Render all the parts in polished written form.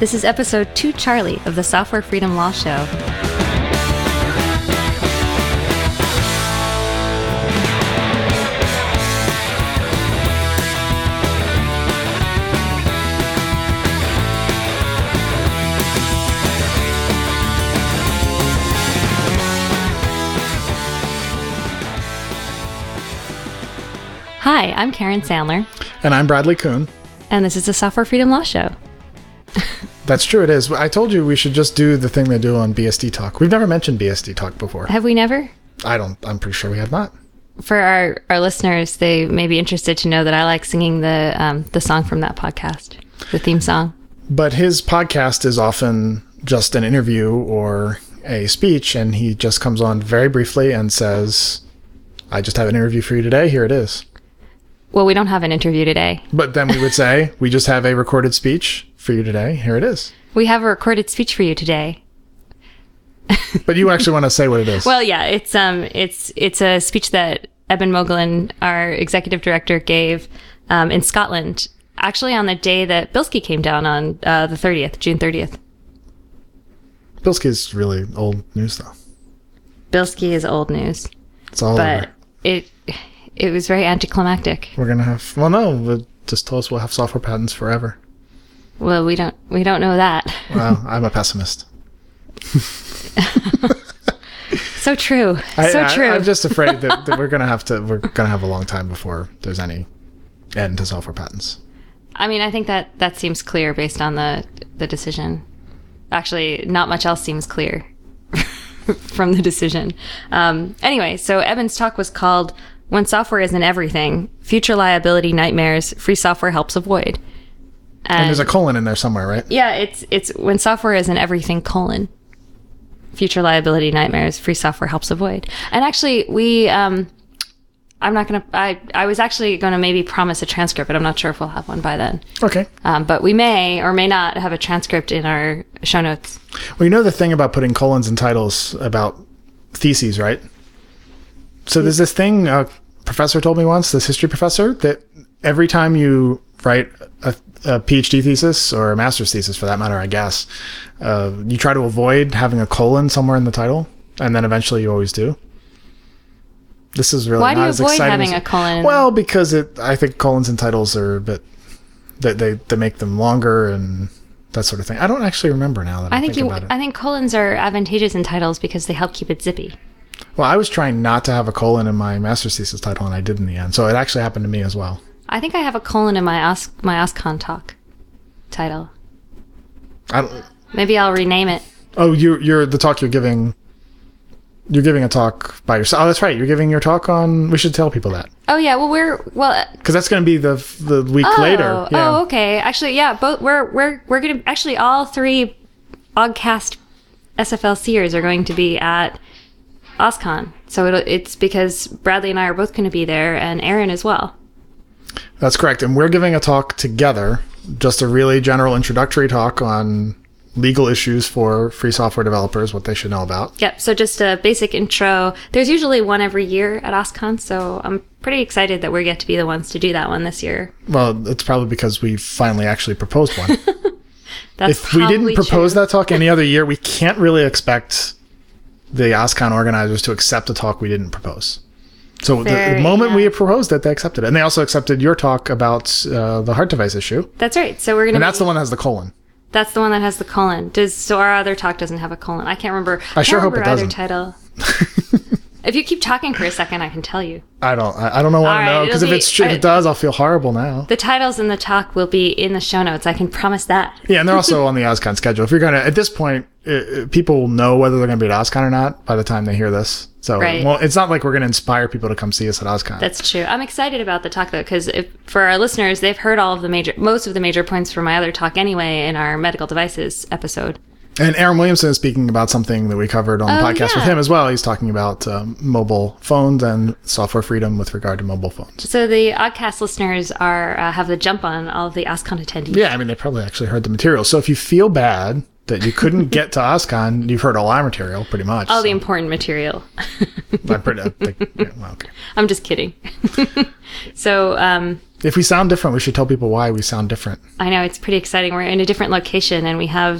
This is episode 2 Charlie of the Software Freedom Law Show. Hi, I'm Karen Sandler. And I'm Bradley Kuhn. And this is the Software Freedom Law Show. That's true, it is. I told you we should just do the thing they do on BSD Talk. We've never mentioned BSD Talk before. Have we never? I'm pretty sure we have not. For our listeners, they may be interested to know that I like singing the song from that podcast, the theme song. But his podcast is often just an interview or a speech, and he just comes on very briefly and says, I just have an interview for you today. Here it is. Well, we don't have an interview today. But then we would say, we just have a recorded speech for you today. Here it is. We have a recorded speech for you today. But you actually want to say what it is. Well, yeah, it's a speech that Eben Moglen, our executive director, gave in Scotland, actually on the day that Bilski came down on the 30th, June 30th. Bilski is really old news, though. Bilski is old news. It's all over. It was very anticlimactic. We're going to have... Well, no. Just tell us we'll have software patents forever. Well, we don't know that. Well, I'm a pessimist. So true. True. I'm just afraid that we're going to have a long time before there's any end to software patents. I mean, I think that seems clear based on the decision. Actually, not much else seems clear from the decision. Anyway, so Eben's talk was called When Software Isn't Everything, Future Liability Nightmares Free Software Helps Avoid. And there's a colon in there somewhere, right? Yeah, it's When Software Isn't Everything, Future Liability Nightmares Free Software Helps Avoid. And actually, I was actually going to maybe promise a transcript, but I'm not sure if we'll have one by then. Okay. But we may or may not have a transcript in our show notes. Well, you know the thing about putting colons in titles about theses, right? So there's this thing a professor told me once, this history professor, that every time you write a PhD thesis, or a master's thesis for that matter, I guess, you try to avoid having a colon somewhere in the title, and then eventually you always do. This is really Why not as exciting. Why do you avoid having a colon? Well, because I think colons in titles are a bit... They make them longer and that sort of thing. I don't actually remember now that I think about it. I think colons are advantageous in titles because they help keep it zippy. Well, I was trying not to have a colon in my master's thesis title, and I did in the end. So it actually happened to me as well. I think I have a colon in my OSCON talk title. Maybe I'll rename it. Oh, you're the talk you're giving. You're giving a talk by yourself. Oh, that's right. You're giving your talk on... We should tell people that. Oh, yeah. Well, because that's going to be the week later. Yeah. Oh, okay. Actually, yeah. We're going to... Actually, all three Oggcast SFLCers are going to be at OSCON. So it's because Bradley and I are both going to be there, and Aaron as well. That's correct. And we're giving a talk together, just a really general introductory talk on legal issues for free software developers, what they should know about. Yep. So just a basic intro. There's usually one every year at OSCON, so I'm pretty excited that we get to be the ones to do that one this year. Well, it's probably because we finally actually proposed one. That's if we didn't propose true. that talk any other year, we can't really expect the OSCON organizers to accept a talk we didn't propose. So the moment we proposed it, they accepted it. And they also accepted your talk about the heart device issue. That's right. So we're going to... And that's the one that has the colon. That's the one that has the colon. So our other talk doesn't have a colon. I can't remember. I sure hope it doesn't. Title. If you keep talking for a second, I can tell you. I don't want to know, because if it does, I'll feel horrible now. The titles in the talk will be in the show notes. I can promise that. Yeah, and they're also on the OSCON schedule. If you're going to, at this point, people will know whether they're going to be at OSCON or not by the time they hear this. So, right. Well, it's not like we're going to inspire people to come see us at OSCON. That's true. I'm excited about the talk, though, because for our listeners, they've heard most of the major points from my other talk anyway in our medical devices episode. And Aaron Williamson is speaking about something that we covered on the podcast with him as well. He's talking about mobile phones and software freedom with regard to mobile phones. So the Oddcast listeners have the jump on all of the OSCON attendees. Yeah, I mean, they probably actually heard the material. So if you feel bad that you couldn't get to OSCON, you've heard all our material, pretty much. All the important material. Okay. I'm just kidding. So, If we sound different, we should tell people why we sound different. I know, it's pretty exciting. We're in a different location, and we have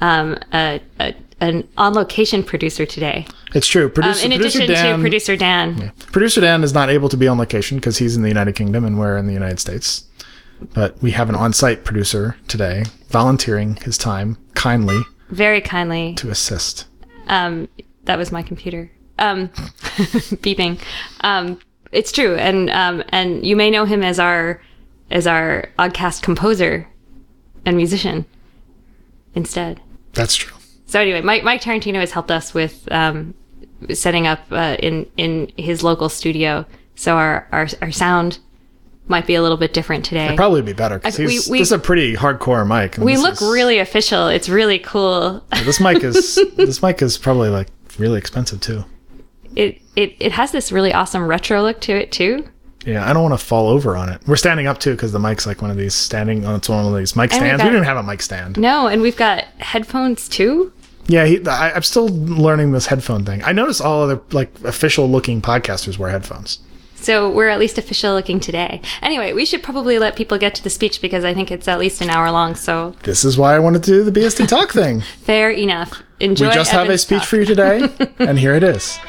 an on-location producer today. It's true. In addition to Producer Dan. Yeah. Producer Dan is not able to be on location because he's in the United Kingdom and we're in the United States. But we have an on-site producer today volunteering his time kindly. Very kindly. To assist. That was my computer. Beeping. It's true. And you may know him as our Oddcast composer and musician instead. That's true. So anyway, Mike Tarantino has helped us with setting up in his local studio. So our sound might be a little bit different today. It'd probably be better because this is a pretty hardcore mic. We look really official. It's really cool. This mic is probably like really expensive too. It has this really awesome retro look to it too. Yeah, I don't want to fall over on it. We're standing up too because the mic's like one of these standing. It's one of these mic stands. We didn't have a mic stand. No, and we've got headphones too. Yeah, I'm still learning this headphone thing. I noticed all other like official looking podcasters wear headphones. So we're at least official looking today. Anyway, we should probably let people get to the speech because I think it's at least an hour long. So this is why I wanted to do the BSD Talk thing. Fair enough. Enjoy. We just have a speech for you today, and here it is.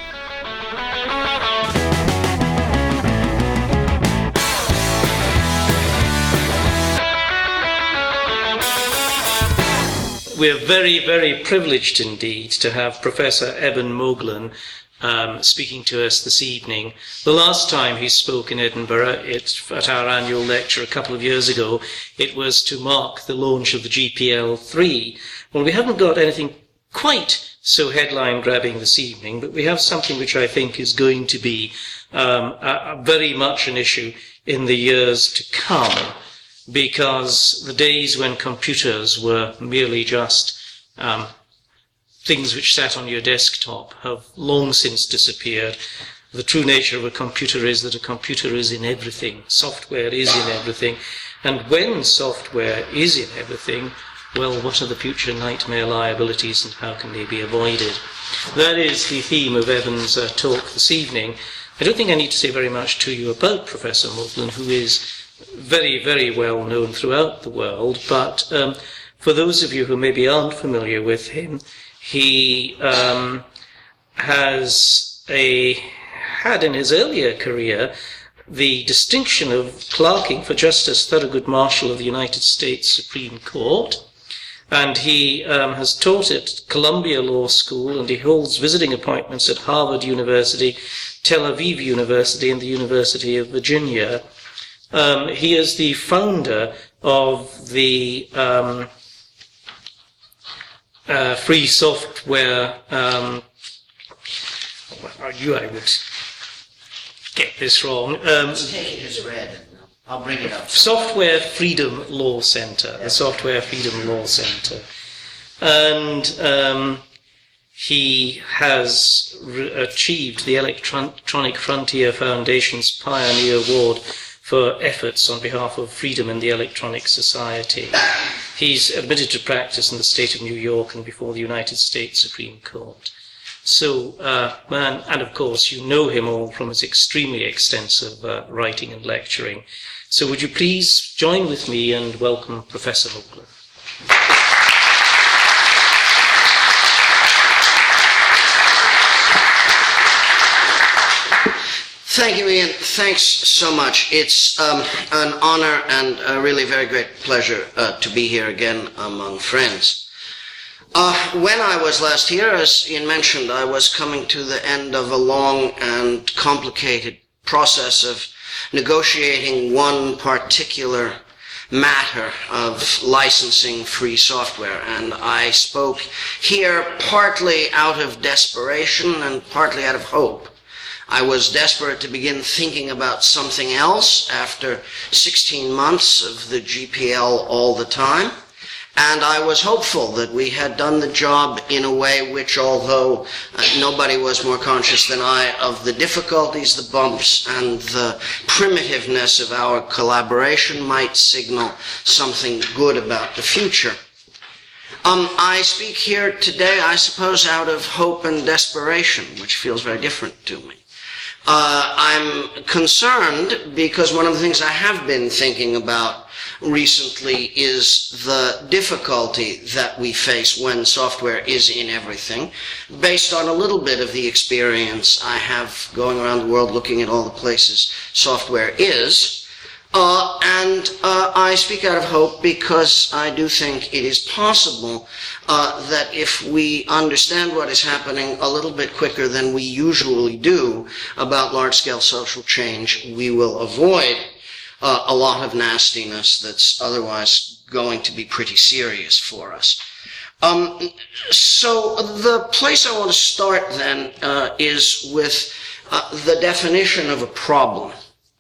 We're very, very privileged indeed to have Professor Eben Moglen speaking to us this evening. The last time he spoke in Edinburgh, at our annual lecture a couple of years ago, it was to mark the launch of the GPL-3. Well, we haven't got anything quite so headline-grabbing this evening, but we have something which I think is going to be very much an issue in the years to come, because the days when computers were merely just things which sat on your desktop have long since disappeared. The true nature of a computer is that a computer is in everything. Software is in everything. And when software is in everything, well, what are the future nightmare liabilities and how can they be avoided? That is the theme of Eben's talk this evening. I don't think I need to say very much to you about Professor Moglen, who is very, very well known throughout the world, but for those of you who maybe aren't familiar with him, he had in his earlier career the distinction of clerking for Justice Thurgood Marshall of the United States Supreme Court, and he has taught at Columbia Law School, and he holds visiting appointments at Harvard University, Tel Aviv University, and the University of Virginia. He is the founder of the free software. I would get this wrong. Take it as read, and I'll bring it up. Software Freedom Law Center, the Software Freedom Law Center, and he has achieved the Electronic Frontier Foundation's Pioneer Award for efforts on behalf of freedom in the electronic society. He's admitted to practice in the state of New York and before the United States Supreme Court. So, and of course, you know him all from his extremely extensive writing and lecturing. So would you please join with me and welcome Professor Moglen. Thank you, Ian. Thanks so much. It's an honor and a really very great pleasure to be here again among friends. When I was last here, as Ian mentioned, I was coming to the end of a long and complicated process of negotiating one particular matter of licensing free software, and I spoke here partly out of desperation and partly out of hope. I was desperate to begin thinking about something else after 16 months of the GPL all the time, and I was hopeful that we had done the job in a way which, although nobody was more conscious than I of the difficulties, the bumps, and the primitiveness of our collaboration, might signal something good about the future. I speak here today, I suppose, out of hope and desperation, which feels very different to me. I'm concerned because one of the things I have been thinking about recently is the difficulty that we face when software is in everything, based on a little bit of the experience I have going around the world looking at all the places software is. I speak out of hope because I do think it is possible that if we understand what is happening a little bit quicker than we usually do about large-scale social change, we will avoid a lot of nastiness that's otherwise going to be pretty serious for us. So the place I want to start then is with the definition of a problem.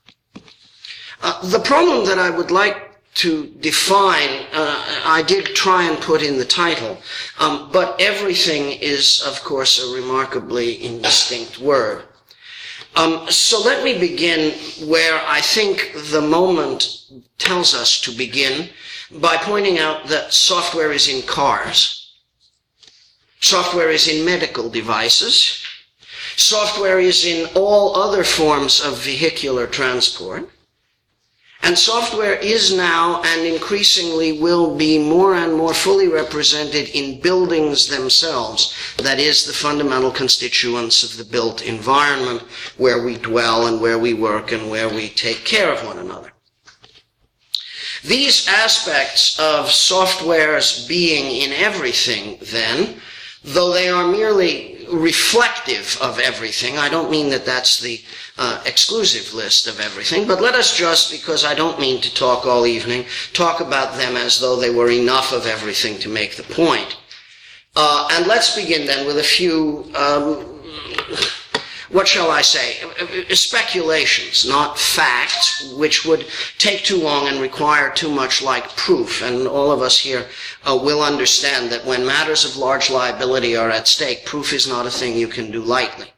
The problem that I would like to define, I did try and put in the title, but everything is, of course, a remarkably indistinct word. So let me begin where I think the moment tells us to begin, by pointing out that software is in cars. Software is in medical devices. Software is in all other forms of vehicular transport. And software is now and increasingly will be more and more fully represented in buildings themselves. That is, the fundamental constituents of the built environment where we dwell and where we work and where we take care of one another. These aspects of software's being in everything, then, though they are merely reflective of everything, I don't mean that that's the exclusive list of everything, but let us just, because I don't mean to talk all evening, talk about them as though they were enough of everything to make the point. And let's begin then with a few, what shall I say, speculations, not facts, which would take too long and require too much like proof. And all of us here will understand that when matters of large liability are at stake, proof is not a thing you can do lightly.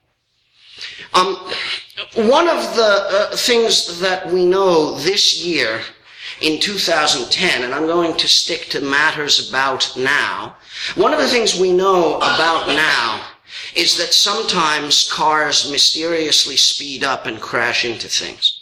One of the things that we know this year in 2010, and I'm going to stick to matters about now, one of the things we know about now is that sometimes cars mysteriously speed up and crash into things.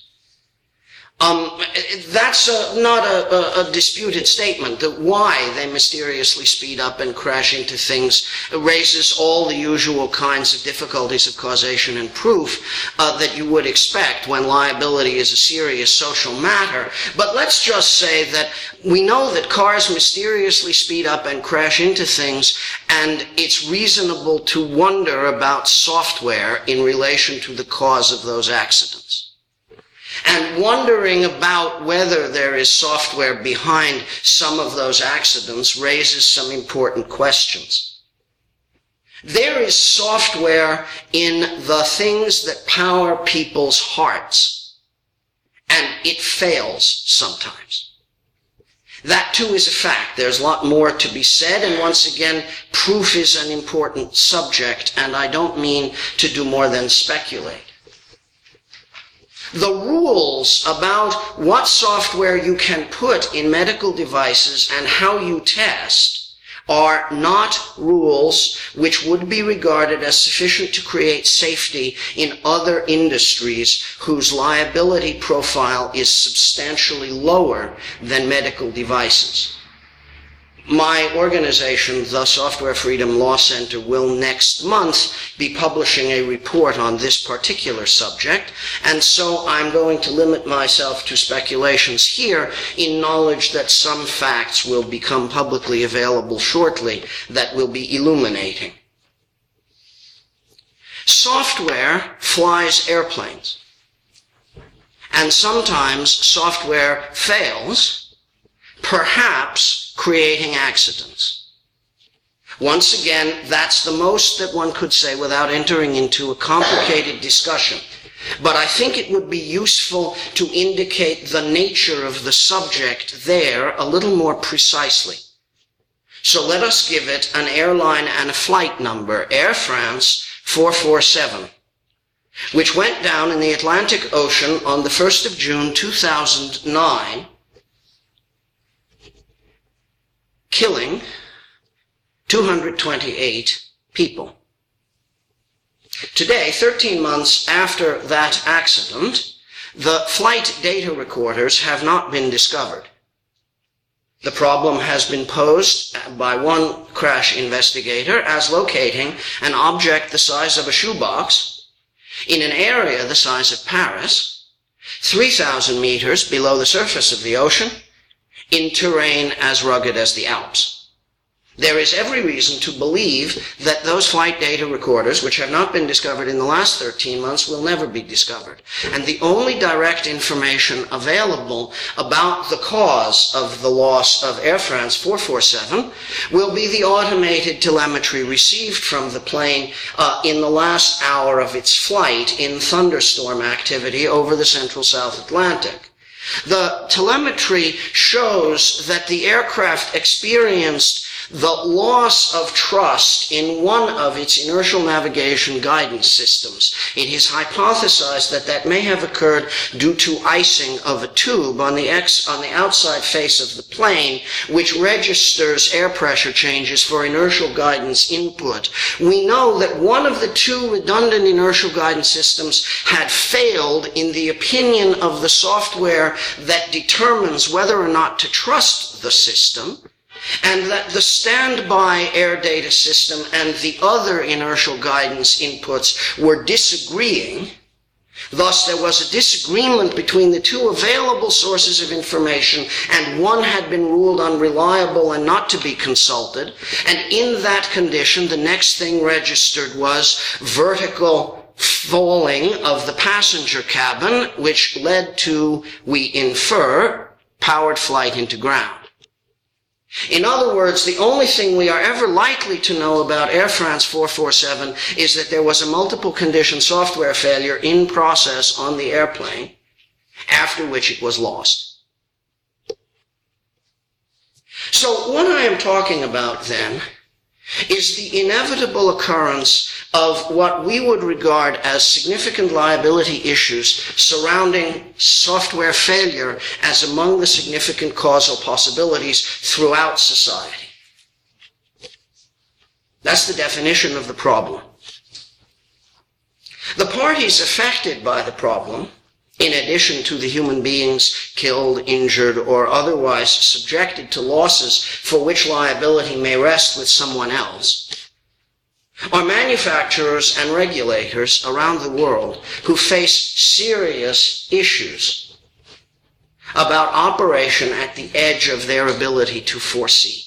That's not a disputed statement. That why they mysteriously speed up and crash into things raises all the usual kinds of difficulties of causation and proof that you would expect when liability is a serious social matter. But let's just say that we know that cars mysteriously speed up and crash into things, and it's reasonable to wonder about software in relation to the cause of those accidents. And wondering about whether there is software behind some of those accidents raises some important questions. There is software in the things that power people's hearts, and it fails sometimes. That too is a fact. There's a lot more to be said, and once again, proof is an important subject, and I don't mean to do more than speculate. The rules about what software you can put in medical devices and how you test are not rules which would be regarded as sufficient to create safety in other industries whose liability profile is substantially lower than medical devices. My organization, the Software Freedom Law Center, will next month be publishing a report on this particular subject, and so I'm going to limit myself to speculations here in knowledge that some facts will become publicly available shortly that will be illuminating. Software flies airplanes, and sometimes software fails, perhaps creating accidents. Once again, that's the most that one could say without entering into a complicated discussion. But I think it would be useful to indicate the nature of the subject there a little more precisely. So let us give it an airline and a flight number, Air France 447, which went down in the Atlantic Ocean on the 1st of June 2009, killing 228 people. Today, 13 months after that accident, the flight data recorders have not been discovered. The problem has been posed by one crash investigator as locating an object the size of a shoebox in an area the size of Paris, 3,000 meters below the surface of the ocean, in terrain as rugged as the Alps. There is every reason to believe that those flight data recorders, which have not been discovered in the last 13 months, will never be discovered. And the only direct information available about the cause of the loss of Air France 447 will be the automated telemetry received from the plane in the last hour of its flight in thunderstorm activity over the central South Atlantic. The telemetry shows that the aircraft experienced the loss of trust in one of its inertial navigation guidance systems. It is hypothesized that that may have occurred due to icing of a tube on the outside face of the plane, which registers air pressure changes for inertial guidance input. We know that one of the two redundant inertial guidance systems had failed in the opinion of the software that determines whether or not to trust the system, and that the standby air data system and the other inertial guidance inputs were disagreeing. Thus, there was a disagreement between the two available sources of information, and one had been ruled unreliable and not to be consulted. And in that condition, the next thing registered was vertical falling of the passenger cabin, which led to, we infer, powered flight into ground. In other words, the only thing we are ever likely to know about Air France 447 is that there was a multiple condition software failure in process on the airplane, after which it was lost. So what I am talking about then is the inevitable occurrence of what we would regard as significant liability issues surrounding software failure as among the significant causal possibilities throughout society. That's the definition of the problem. The parties affected by the problem, in addition to the human beings killed, injured, or otherwise subjected to losses for which liability may rest with someone else, are manufacturers and regulators around the world who face serious issues about operation at the edge of their ability to foresee.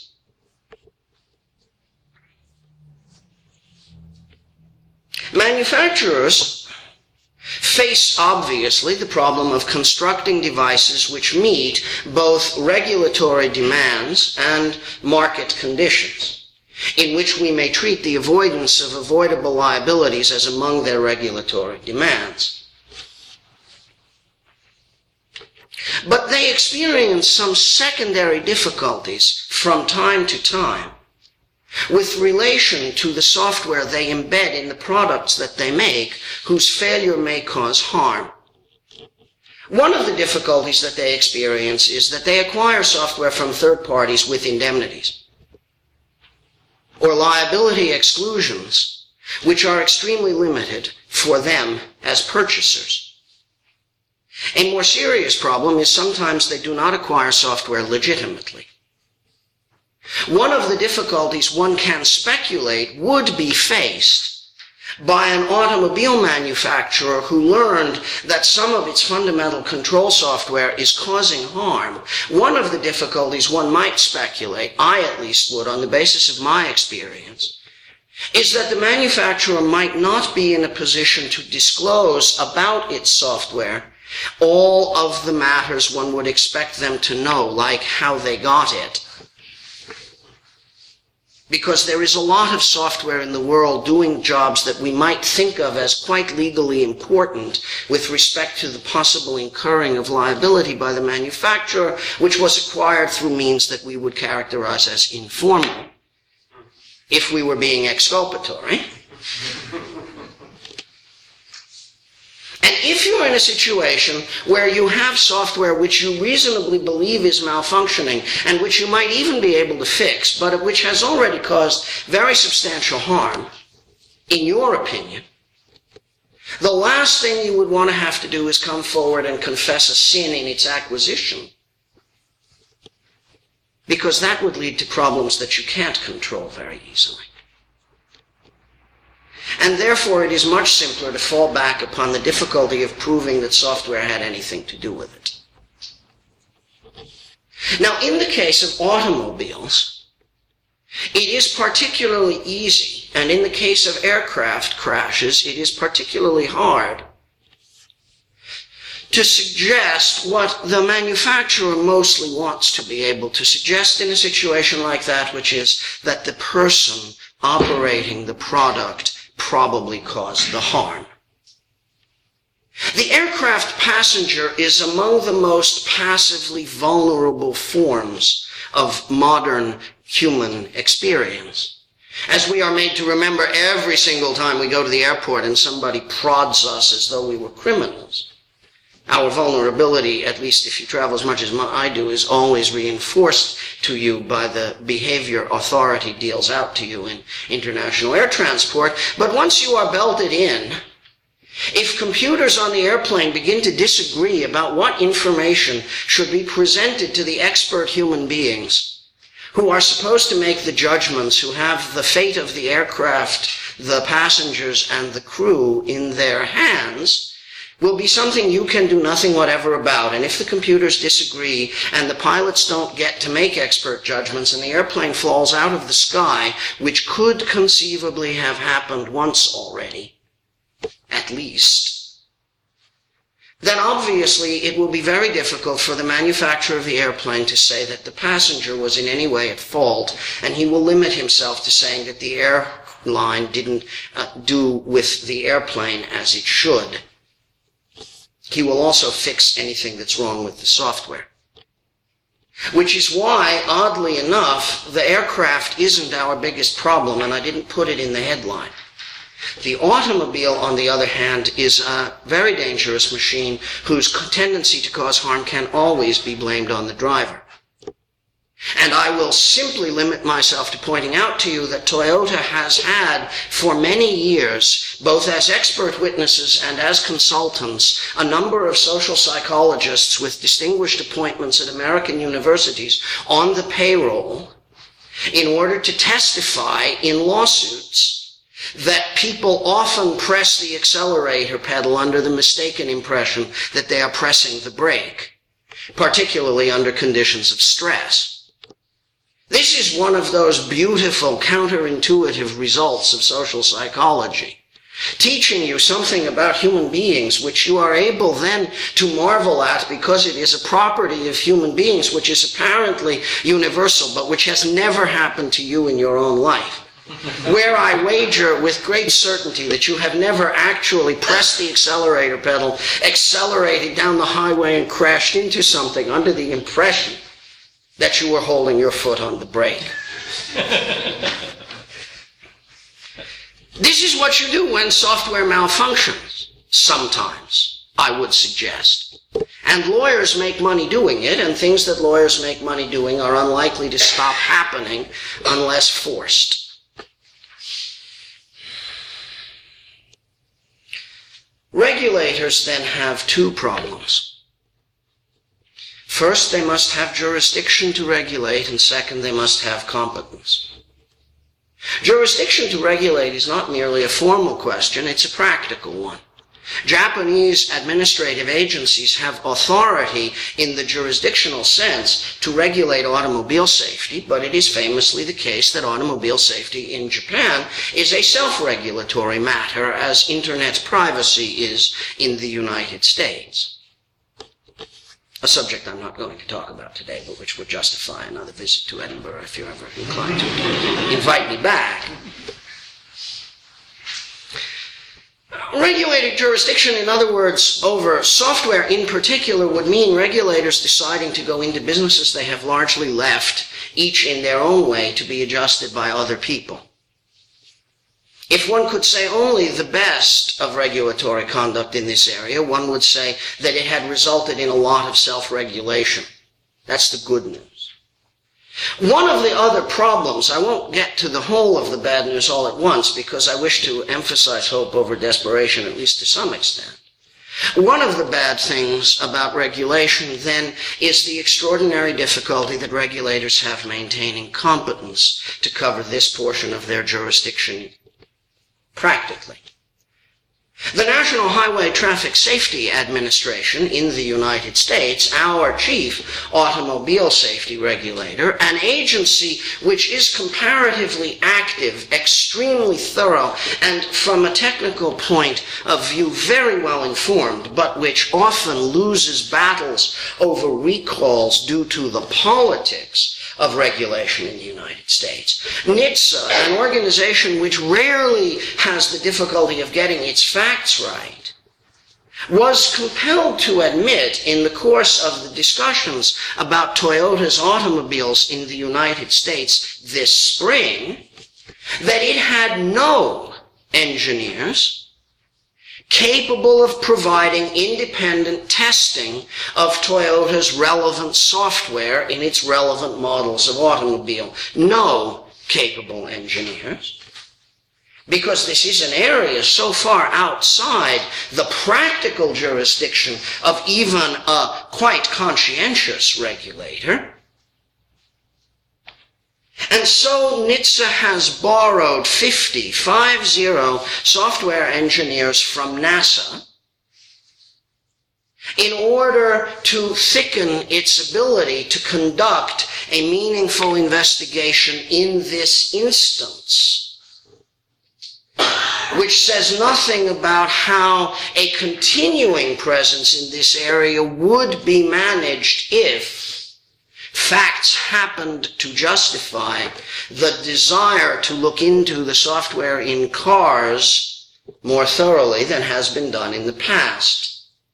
Manufacturers face, obviously, the problem of constructing devices which meet both regulatory demands and market conditions, in which we may treat the avoidance of avoidable liabilities as among their regulatory demands. But they experience some secondary difficulties from time to time with relation to the software they embed in the products that they make, whose failure may cause harm. One of the difficulties that they experience is that they acquire software from third parties with indemnities or liability exclusions, which are extremely limited for them as purchasers. A more serious problem is sometimes they do not acquire software legitimately. One of the difficulties one can speculate would be faced by an automobile manufacturer who learned that some of its fundamental control software is causing harm. One of the difficulties one might speculate, I at least would on the basis of my experience, is that the manufacturer might not be in a position to disclose about its software all of the matters one would expect them to know, like how they got it. Because there is a lot of software in the world doing jobs that we might think of as quite legally important with respect to the possible incurring of liability by the manufacturer, which was acquired through means that we would characterize as informal, if we were being exculpatory. And if you're in a situation where you have software which you reasonably believe is malfunctioning and which you might even be able to fix, but which has already caused very substantial harm, in your opinion, The last thing you would want to have to do is come forward and confess a sin in its acquisition, because that would lead to problems that you can't control very easily. And therefore it is much simpler to fall back upon the difficulty of proving that software had anything to do with it. Now, in the case of automobiles, it is particularly easy, and in the case of aircraft crashes, it is particularly hard to suggest what the manufacturer mostly wants to be able to suggest in a situation like that, which is that the person operating the product probably caused the harm. The aircraft passenger is among the most passively vulnerable forms of modern human experience, as we are made to remember every single time we go to the airport and somebody prods us as though we were criminals. Our vulnerability, at least if you travel as much as I do, is always reinforced to you by the behavior authority deals out to you in international air transport. But once you are belted in, if computers on the airplane begin to disagree about what information should be presented to the expert human beings who are supposed to make the judgments, who have the fate of the aircraft, the passengers, and the crew in their hands, will be something you can do nothing whatever about. And if the computers disagree and the pilots don't get to make expert judgments and the airplane falls out of the sky, which could conceivably have happened once already, at least, then obviously it will be very difficult for the manufacturer of the airplane to say that the passenger was in any way at fault, and he will limit himself to saying that the airline didn't do with the airplane as it should. He will also fix anything that's wrong with the software. Which is why, oddly enough, the aircraft isn't our biggest problem, and I didn't put it in the headline. The automobile, on the other hand, is a very dangerous machine whose tendency to cause harm can always be blamed on the driver. And I will simply limit myself to pointing out to you that Toyota has had for many years, both as expert witnesses and as consultants, a number of social psychologists with distinguished appointments at American universities on the payroll in order to testify in lawsuits that people often press the accelerator pedal under the mistaken impression that they are pressing the brake, particularly under conditions of stress. This is one of those beautiful counterintuitive results of social psychology, teaching you something about human beings which you are able then to marvel at because it is a property of human beings which is apparently universal but which has never happened to you in your own life. Where I wager with great certainty that you have never actually pressed the accelerator pedal, accelerated down the highway and crashed into something under the impression that you were holding your foot on the brake. This is what you do when software malfunctions, sometimes, I would suggest. And lawyers make money doing it, and things that lawyers make money doing are unlikely to stop happening unless forced. Regulators then have two problems. First, they must have jurisdiction to regulate, and second, they must have competence. Jurisdiction to regulate is not merely a formal question, it's a practical one. Japanese administrative agencies have authority in the jurisdictional sense to regulate automobile safety, but it is famously the case that automobile safety in Japan is a self-regulatory matter, as internet privacy is in the United States. A subject I'm not going to talk about today, but which would justify another visit to Edinburgh if you're ever inclined to invite me back. Regulated jurisdiction, in other words, over software in particular, would mean regulators deciding to go into businesses they have largely left, each in their own way, to be adjusted by other people. If one could say only the best of regulatory conduct in this area, one would say that it had resulted in a lot of self-regulation. That's the good news. One of the other problems, I won't get to the whole of the bad news all at once because I wish to emphasize hope over desperation, at least to some extent. One of the bad things about regulation, then, is the extraordinary difficulty that regulators have maintaining competence to cover this portion of their jurisdiction practically. The National Highway Traffic Safety Administration in the United States, our chief automobile safety regulator, an agency which is comparatively active, extremely thorough, and from a technical point of view very well informed, but which often loses battles over recalls due to the politics of regulation in the United States. NHTSA, an organization which rarely has the difficulty of getting its facts right, was compelled to admit in the course of the discussions about Toyota's automobiles in the United States this spring that it had no engineers capable of providing independent testing of Toyota's relevant software in its relevant models of automobile. No capable engineers. Because this is an area so far outside the practical jurisdiction of even a quite conscientious regulator. And so NHTSA has borrowed 50 software engineers from NASA in order to thicken its ability to conduct a meaningful investigation in this instance, which says nothing about how a continuing presence in this area would be managed if facts happened to justify the desire to look into the software in cars more thoroughly than has been done in the past.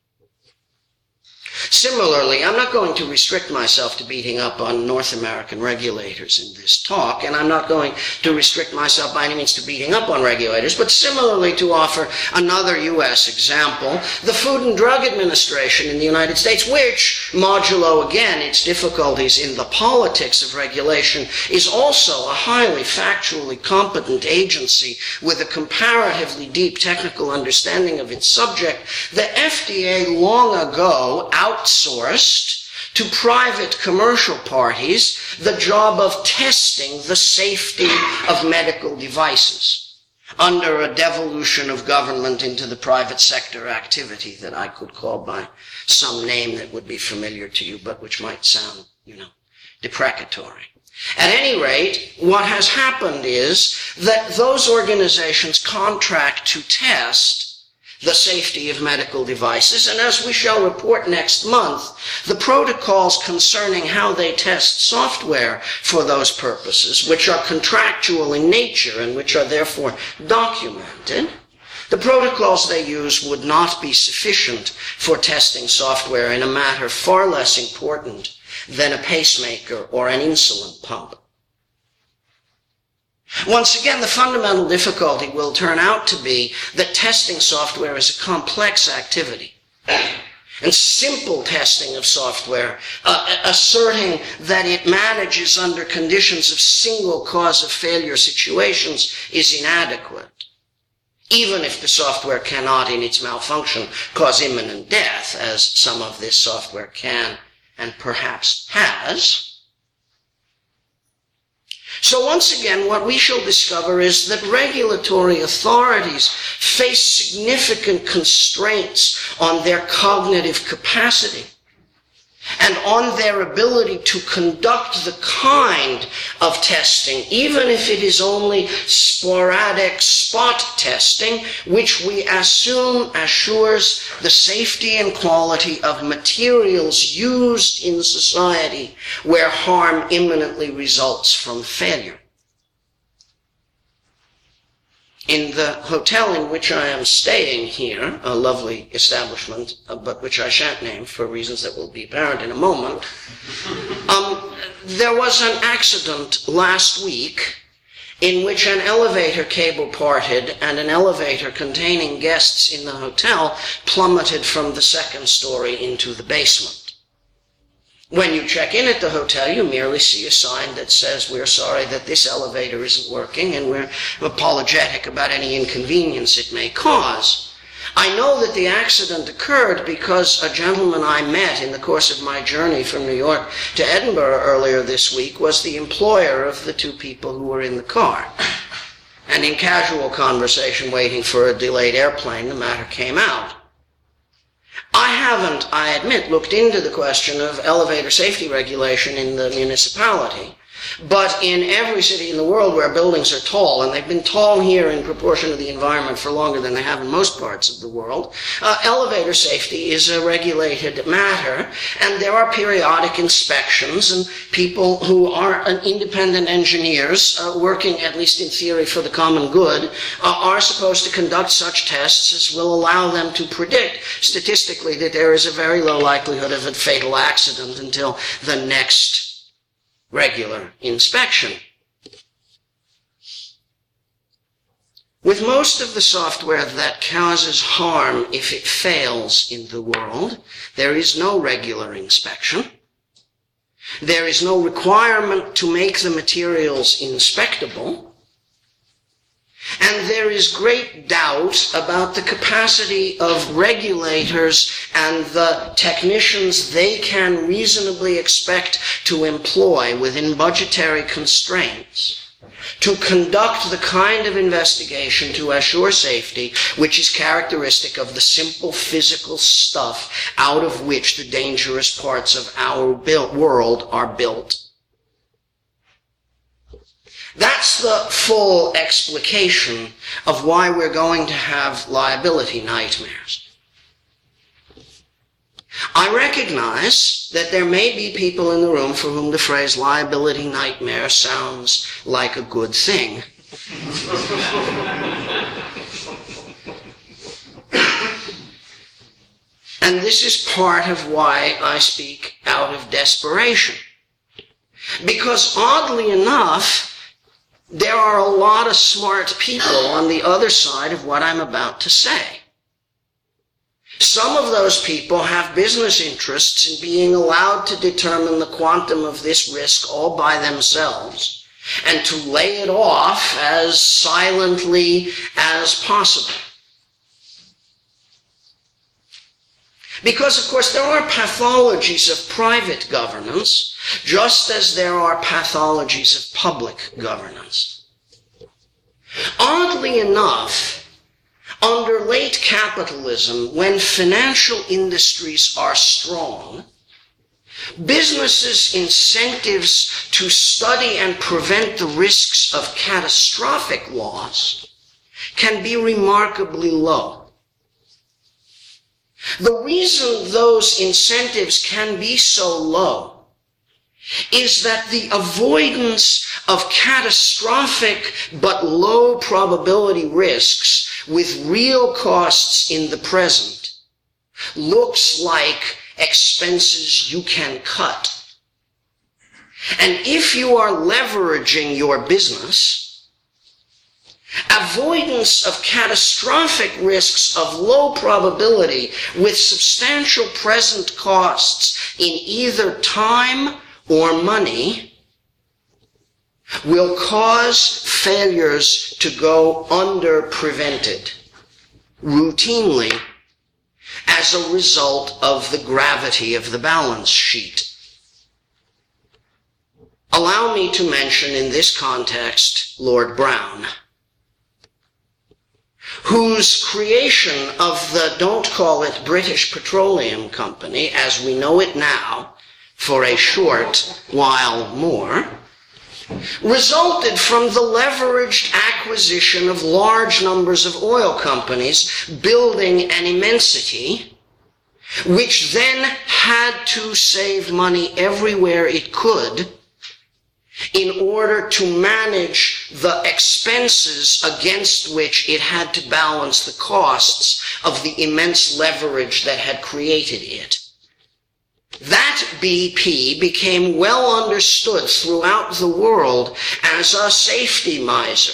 Similarly, I'm not going to restrict myself to beating up on North American regulators in this talk, and I'm not going to restrict myself by any means to beating up on regulators, but similarly to offer another U.S. example, the Food and Drug Administration in the United States, which, modulo again its difficulties in the politics of regulation, is also a highly factually competent agency with a comparatively deep technical understanding of its subject. The FDA long ago outsourced to private commercial parties the job of testing the safety of medical devices under a devolution of government into the private sector activity that I could call by some name that would be familiar to you, but which might sound, deprecatory. At any rate, what has happened is that those organizations contract to test the safety of medical devices, and as we shall report next month, the protocols concerning how they test software for those purposes, which are contractual in nature and which are therefore documented, the protocols they use would not be sufficient for testing software in a matter far less important than a pacemaker or an insulin pump. Once again, the fundamental difficulty will turn out to be that testing software is a complex activity. And simple testing of software, asserting that it manages under conditions of single cause of failure situations, is inadequate. Even if the software cannot, in its malfunction, cause imminent death, as some of this software can and perhaps has. So once again, what we shall discover is that regulatory authorities face significant constraints on their cognitive capacity and on their ability to conduct the kind of testing, even if it is only sporadic spot testing, which we assume assures the safety and quality of materials used in society where harm imminently results from failure. In the hotel in which I am staying here, a lovely establishment, but which I shan't name for reasons that will be apparent in a moment, there was an accident last week in which an elevator cable parted and an elevator containing guests in the hotel plummeted from the second story into the basement. When you check in at the hotel, you merely see a sign that says, "We're sorry that this elevator isn't working, and we're apologetic about any inconvenience it may cause." I know that the accident occurred because a gentleman I met in the course of my journey from New York to Edinburgh earlier this week was the employer of the two people who were in the car. And in casual conversation waiting for a delayed airplane, the matter came out. I haven't, I admit, looked into the question of elevator safety regulation in the municipality. But in every city in the world where buildings are tall, and they've been tall here in proportion to the environment for longer than they have in most parts of the world, elevator safety is a regulated matter, and there are periodic inspections, and people who are independent engineers working, at least in theory, for the common good, are supposed to conduct such tests as will allow them to predict statistically that there is a very low likelihood of a fatal accident until the next regular inspection. With most of the software that causes harm if it fails in the world, there is no regular inspection. There is no requirement to make the materials inspectable. And there is great doubt about the capacity of regulators and the technicians they can reasonably expect to employ within budgetary constraints to conduct the kind of investigation to assure safety which is characteristic of the simple physical stuff out of which the dangerous parts of our world are built. That's the full explication of why we're going to have liability nightmares. I recognize that there may be people in the room for whom the phrase liability nightmare sounds like a good thing. And this is part of why I speak out of desperation. Because oddly enough, there are a lot of smart people on the other side of what I'm about to say. Some of those people have business interests in being allowed to determine the quantum of this risk all by themselves and to lay it off as silently as possible. Because, of course, there are pathologies of private governance, just as there are pathologies of public governance. Oddly enough, under late capitalism, when financial industries are strong, businesses' incentives to study and prevent the risks of catastrophic loss can be remarkably low. The reason those incentives can be so low is that the avoidance of catastrophic but low probability risks with real costs in the present looks like expenses you can cut. And if you are leveraging your business, avoidance of catastrophic risks of low probability with substantial present costs in either time or money will cause failures to go under-prevented routinely as a result of the gravity of the balance sheet. Allow me to mention in this context Lord Brown, whose creation of the, don't call it British Petroleum Company, as we know it now, for a short while more, resulted from the leveraged acquisition of large numbers of oil companies building an immensity, which then had to save money everywhere it could in order to manage the expenses against which it had to balance the costs of the immense leverage that had created it. That BP became well understood throughout the world as a safety miser.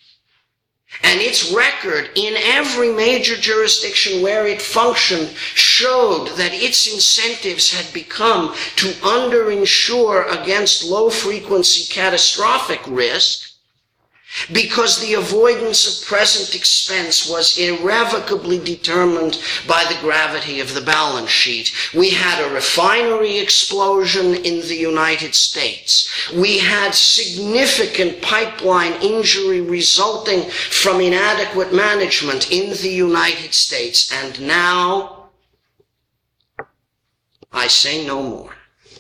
And its record in every major jurisdiction where it functioned showed that its incentives had become to underinsure against low-frequency catastrophic risk, because the avoidance of present expense was irrevocably determined by the gravity of the balance sheet. We had a refinery explosion in the United States. We had significant pipeline injury resulting from inadequate management in the United States. And now, I say no more.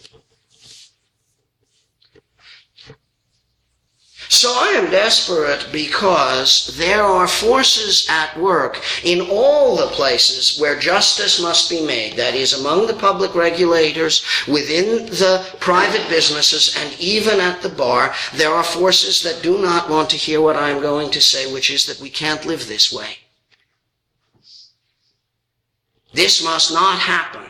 So I am desperate because there are forces at work in all the places where justice must be made, that is, among the public regulators, within the private businesses, and even at the bar. There are forces that do not want to hear what I am going to say, which is that we can't live this way. This must not happen.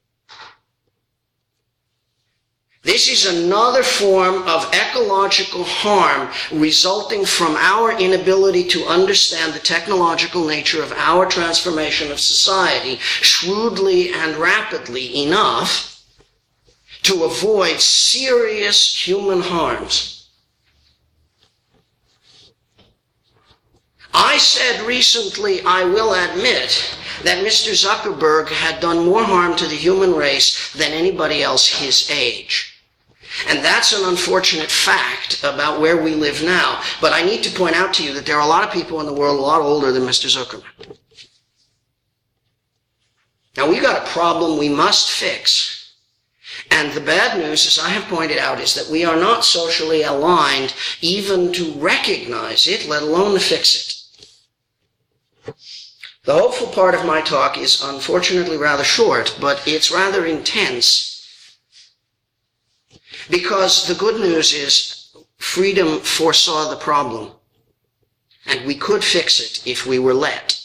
This is another form of ecological harm resulting from our inability to understand the technological nature of our transformation of society shrewdly and rapidly enough to avoid serious human harms. I said recently, I will admit, that Mr. Zuckerberg had done more harm to the human race than anybody else his age. And that's an unfortunate fact about where we live now. But I need to point out to you that there are a lot of people in the world a lot older than Mr. Zuckerberg. Now, we've got a problem we must fix. And the bad news, as I have pointed out, is that we are not socially aligned even to recognize it, let alone to fix it. The hopeful part of my talk is unfortunately rather short, but it's rather intense. Because the good news is freedom foresaw the problem, and we could fix it if we were let.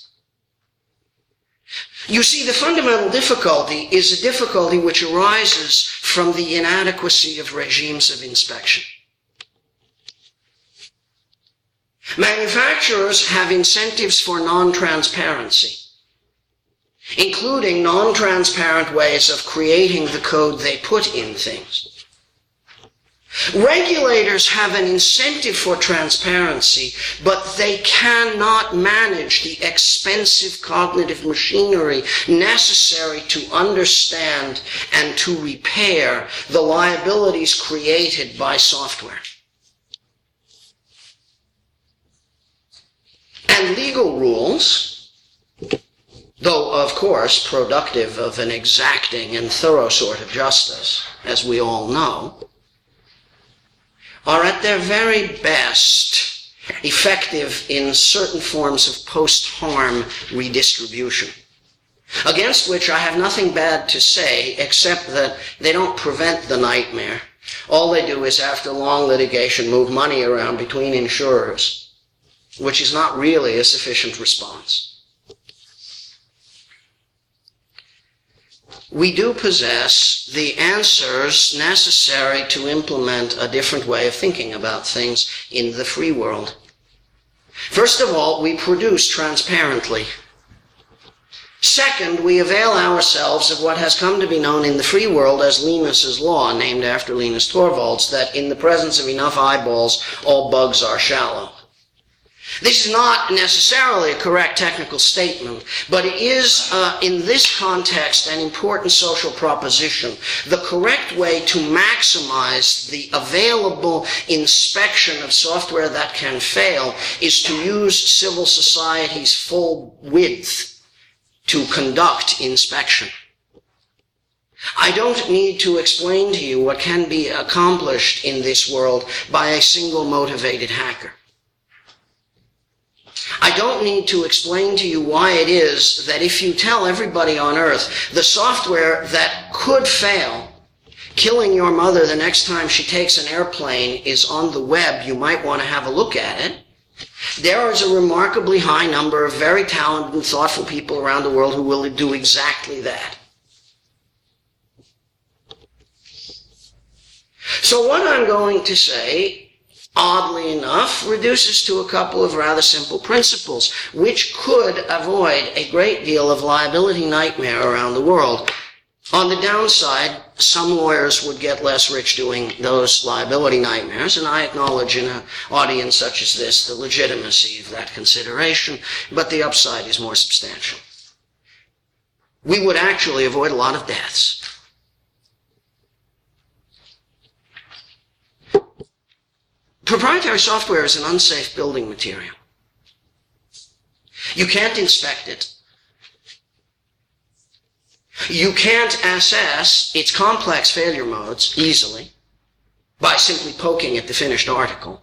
You see, the fundamental difficulty is a difficulty which arises from the inadequacy of regimes of inspection. Manufacturers have incentives for non-transparency, including non-transparent ways of creating the code they put in things. Regulators have an incentive for transparency, but they cannot manage the expensive cognitive machinery necessary to understand and to repair the liabilities created by software. And legal rules, though of course productive of an exacting and thorough sort of justice, as we all know, are at their very best effective in certain forms of post-harm redistribution, against which I have nothing bad to say except that they don't prevent the nightmare. All they do is, after long litigation, move money around between insurers, which is not really a sufficient response. We do possess the answers necessary to implement a different way of thinking about things in the free world. First of all, we produce transparently. Second, we avail ourselves of what has come to be known in the free world as Linus's law, named after Linus Torvalds, that in the presence of enough eyeballs, all bugs are shallow. This is not necessarily a correct technical statement, but it is, in this context, an important social proposition. The correct way to maximize the available inspection of software that can fail is to use civil society's full width to conduct inspection. I don't need to explain to you what can be accomplished in this world by a single motivated hacker. I don't need to explain to you why it is that if you tell everybody on Earth the software that could fail, killing your mother the next time she takes an airplane, is on the web, you might want to have a look at it. There is a remarkably high number of very talented and thoughtful people around the world who will do exactly that. So what I'm going to say oddly enough, reduces to a couple of rather simple principles, which could avoid a great deal of liability nightmare around the world. On the downside, some lawyers would get less rich doing those liability nightmares, and I acknowledge in an audience such as this the legitimacy of that consideration, but the upside is more substantial. We would actually avoid a lot of deaths. Proprietary software is an unsafe building material. You can't inspect it. You can't assess its complex failure modes easily by simply poking at the finished article.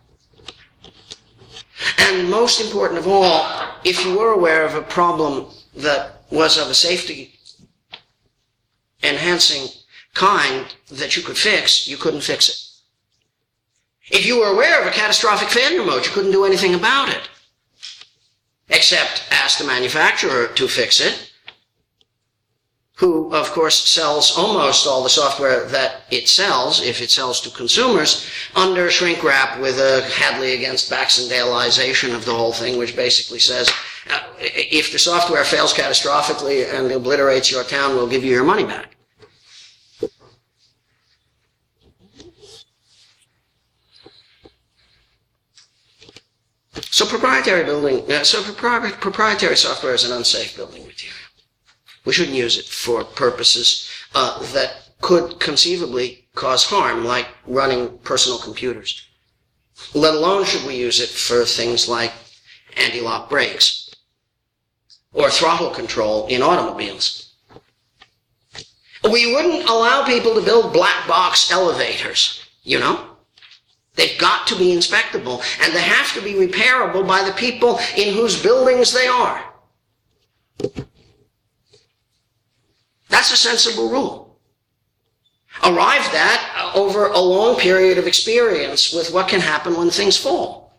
And most important of all, if you were aware of a problem that was of a safety-enhancing kind that you could fix, you couldn't fix it. If you were aware of a catastrophic failure mode, you couldn't do anything about it, except ask the manufacturer to fix it, who, of course, sells almost all the software that it sells, if it sells to consumers, under shrink wrap with a Hadley against Baxendaleization of the whole thing, which basically says, if the software fails catastrophically and obliterates your town, we'll give you your money back. So proprietary software is an unsafe building material. We shouldn't use it for purposes that could conceivably cause harm, like running personal computers. Let alone should we use it for things like anti-lock brakes or throttle control in automobiles. We wouldn't allow people to build black box elevators, you know? They've got to be inspectable, and they have to be repairable by the people in whose buildings they are. That's a sensible rule, arrived at over a long period of experience with what can happen when things fall,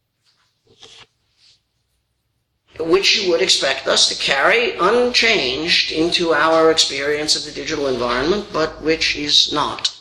which you would expect us to carry unchanged into our experience of the digital environment, but which is not.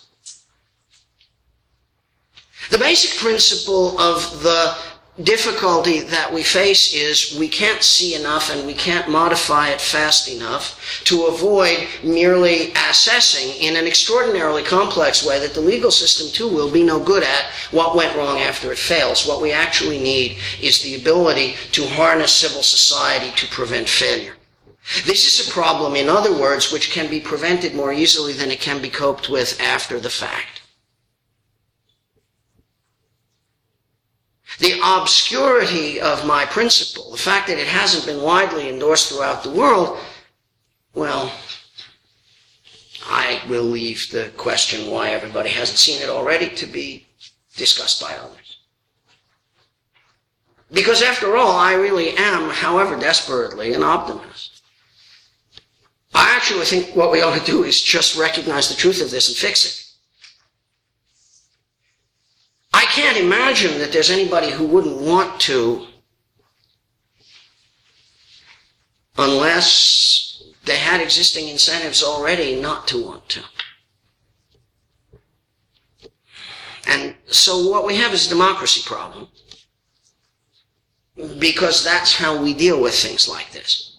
The basic principle of the difficulty that we face is we can't see enough and we can't modify it fast enough to avoid merely assessing in an extraordinarily complex way that the legal system too will be no good at what went wrong after it fails. What we actually need is the ability to harness civil society to prevent failure. This is a problem, in other words, which can be prevented more easily than it can be coped with after the fact. The obscurity of my principle, the fact that it hasn't been widely endorsed throughout the world, well, I will leave the question why everybody hasn't seen it already to be discussed by others. Because after all, I really am, however desperately, an optimist. I actually think what we ought to do is just recognize the truth of this and fix it. I can't imagine that there's anybody who wouldn't want to unless they had existing incentives already not to want to. And so what we have is a democracy problem, because that's how we deal with things like this.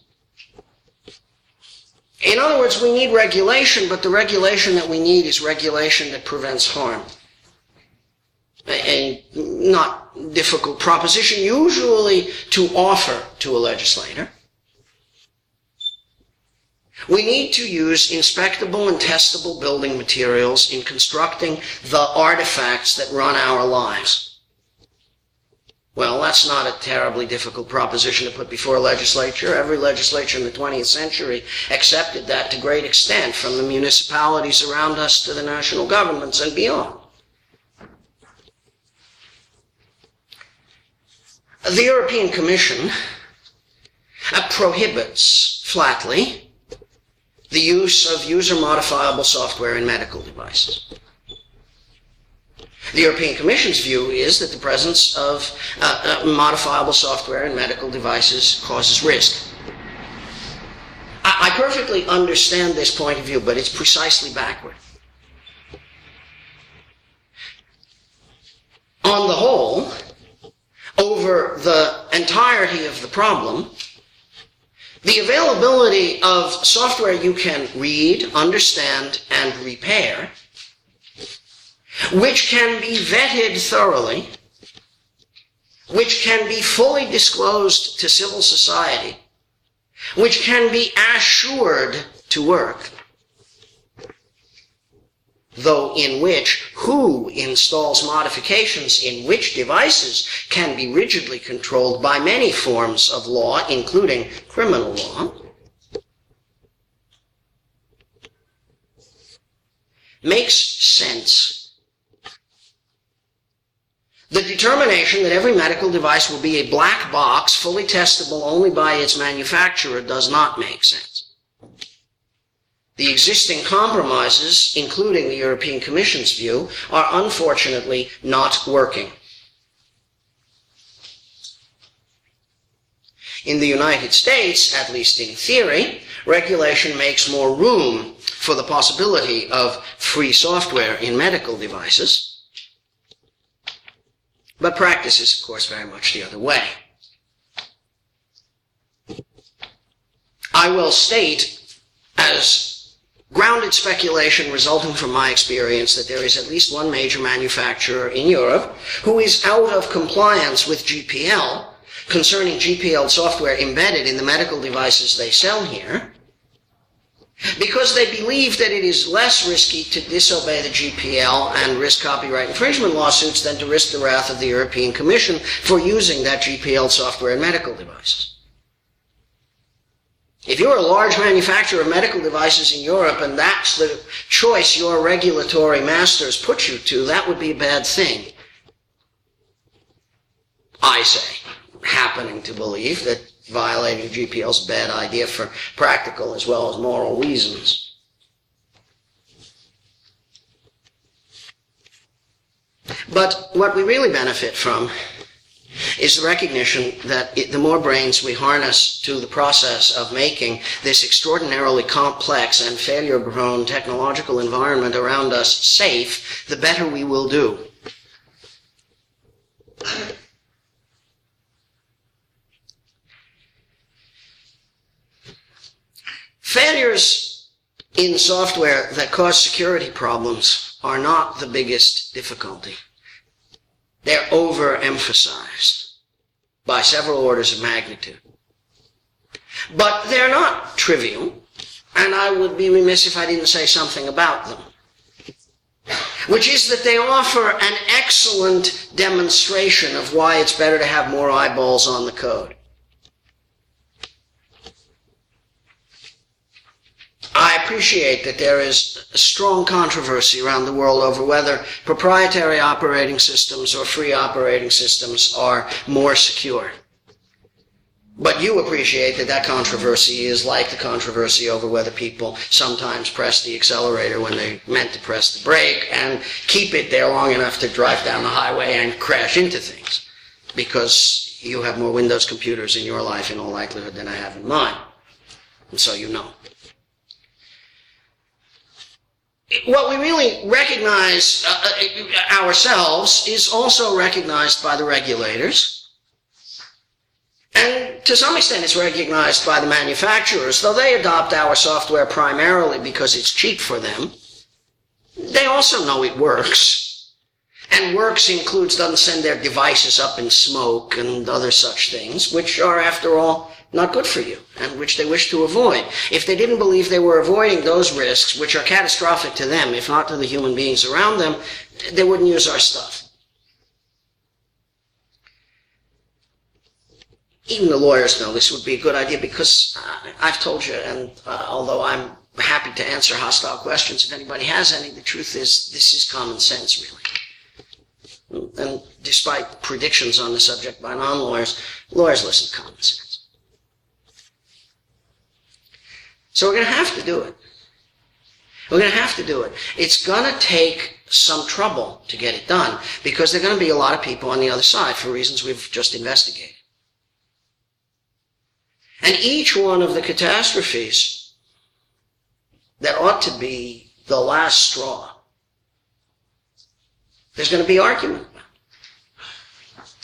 In other words, we need regulation, but the regulation that we need is regulation that prevents harm. A not difficult proposition usually to offer to a legislator. We need to use inspectable and testable building materials in constructing the artifacts that run our lives. Well, that's not a terribly difficult proposition to put before a legislature. Every legislature in the 20th century accepted that to great extent, from the municipalities around us to the national governments and beyond. The European Commission prohibits flatly the use of user-modifiable software in medical devices. The European Commission's view is that the presence of modifiable software in medical devices causes risk. I perfectly understand this point of view, but it's precisely backward. On the whole, over the entirety of the problem, the availability of software you can read, understand, and repair, which can be vetted thoroughly, which can be fully disclosed to civil society, which can be assured to work, though in which who installs modifications in which devices can be rigidly controlled by many forms of law, including criminal law, makes sense. The determination that every medical device will be a black box, fully testable only by its manufacturer, does not make sense. The existing compromises, including the European Commission's view, are unfortunately not working. In the United States, at least in theory, regulation makes more room for the possibility of free software in medical devices. But practice is, of course, very much the other way. I will state, as grounded speculation resulting from my experience, that there is at least one major manufacturer in Europe who is out of compliance with GPL concerning GPL software embedded in the medical devices they sell here, because they believe that it is less risky to disobey the GPL and risk copyright infringement lawsuits than to risk the wrath of the European Commission for using that GPL software in medical devices. If you're a large manufacturer of medical devices in Europe and that's the choice your regulatory masters put you to, that would be a bad thing. I say, happening to believe that violating GPL is a bad idea for practical as well as moral reasons. But what we really benefit from is the recognition that the more brains we harness to the process of making this extraordinarily complex and failure-prone technological environment around us safe, the better we will do. Failures in software that cause security problems are not the biggest difficulty. They're overemphasized by several orders of magnitude. But they're not trivial, and I would be remiss if I didn't say something about them, which is that they offer an excellent demonstration of why it's better to have more eyeballs on the code. I appreciate that there is a strong controversy around the world over whether proprietary operating systems or free operating systems are more secure. But you appreciate that that controversy is like the controversy over whether people sometimes press the accelerator when they meant to press the brake and keep it there long enough to drive down the highway and crash into things, because you have more Windows computers in your life in all likelihood than I have in mine. And so you know. What we really recognize ourselves is also recognized by the regulators. And to some extent it's recognized by the manufacturers. Though they adopt our software primarily because it's cheap for them, they also know it works. And works includes doesn't send their devices up in smoke and other such things, which are, after all, not good for you, and which they wish to avoid. If they didn't believe they were avoiding those risks, which are catastrophic to them, if not to the human beings around them, they wouldn't use our stuff. Even the lawyers know this would be a good idea, because I've told you, and although I'm happy to answer hostile questions if anybody has any, the truth is this is common sense, really. And despite predictions on the subject by non-lawyers, lawyers listen to common sense. So we're going to have to do it. We're going to have to do it. It's going to take some trouble to get it done, because there are going to be a lot of people on the other side for reasons we've just investigated. And each one of the catastrophes that ought to be the last straw, there's going to be argument about.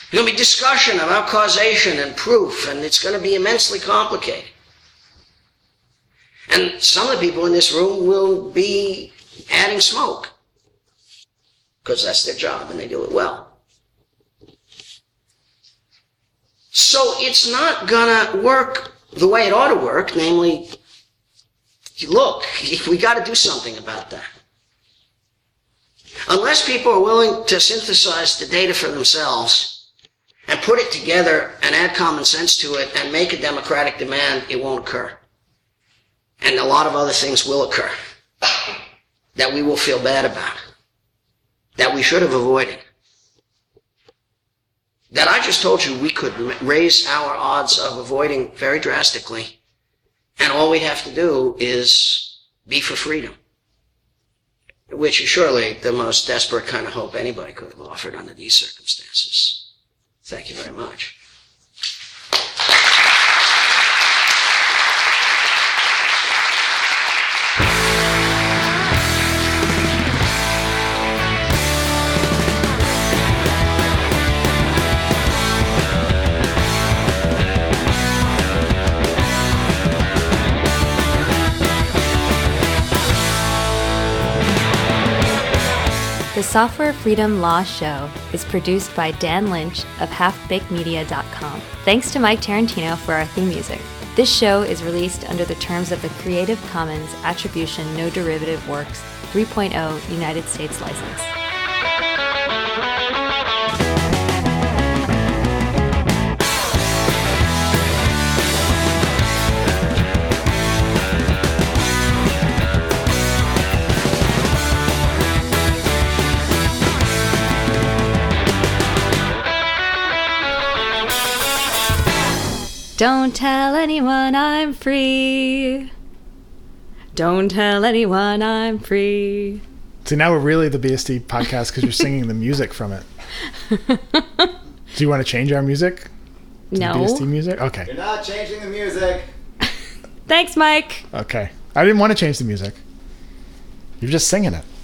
There's going to be discussion about causation and proof, and it's going to be immensely complicated. And some of the people in this room will be adding smoke, because that's their job and they do it well. So it's not going to work the way it ought to work, namely, look, we got to do something about that. Unless people are willing to synthesize the data for themselves and put it together and add common sense to it and make a democratic demand, it won't occur. And a lot of other things will occur that we will feel bad about, that we should have avoided, that I just told you we could raise our odds of avoiding very drastically, and all we have to do is be for freedom, which is surely the most desperate kind of hope anybody could have offered under these circumstances. Thank you very much. The Software Freedom Law Show is produced by Dan Lynch of halfbakedmedia.com. Thanks to Mike Tarantino for our theme music. This show is released under the terms of the Creative Commons Attribution No Derivative Works 3.0 United States license. Don't tell anyone I'm free. Don't tell anyone I'm free. See, now we're really the BSD podcast because you're singing the music from it. Do you want to change our music? No. BSD music? Okay. You're not changing the music. Thanks, Mike. Okay. I didn't want to change the music. You're just singing it.